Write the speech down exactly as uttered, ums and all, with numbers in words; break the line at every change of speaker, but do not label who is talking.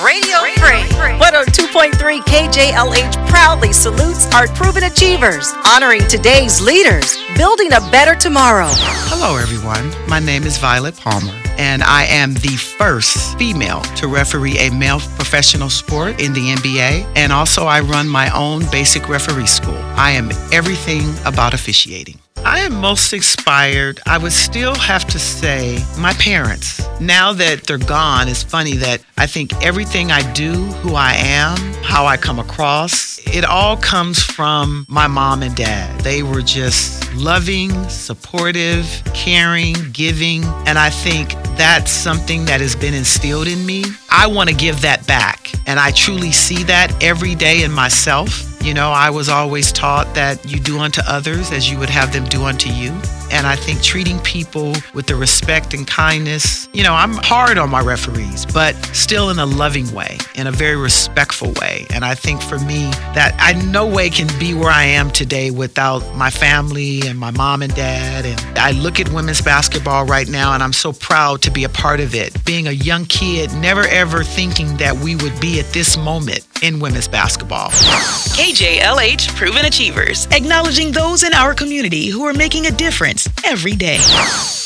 Radio Free. one oh two point three K J L H proudly salutes our proven achievers, honoring today's leaders, building a better tomorrow.
Hello, everyone. My name is Violet Palmer, and I am the first female to referee a male professional sport in the N B A, and also I run my own basic referee school. I am everything about officiating. I am most inspired, I would still have to say, my parents. Now that they're gone, it's funny that I think everything I do, who I am, how I come across, it all comes from my mom and dad. They were just loving, supportive, caring, giving, and I think that's something that has been instilled in me. I want to give that back, and I truly see that every day in myself. You know, I was always taught that you do unto others as you would have them do unto you. And I think treating people with the respect and kindness, you know, I'm hard on my referees, but still in a loving way, in a very respectful way. And I think for me, that I no way can be where I am today without my family and my mom and dad. And I look at women's basketball right now, and I'm so proud to be a part of it. Being a young kid, never ever thinking that we would be at this moment in women's basketball.
K J L H Proven Achievers, acknowledging those in our community who are making a difference every day.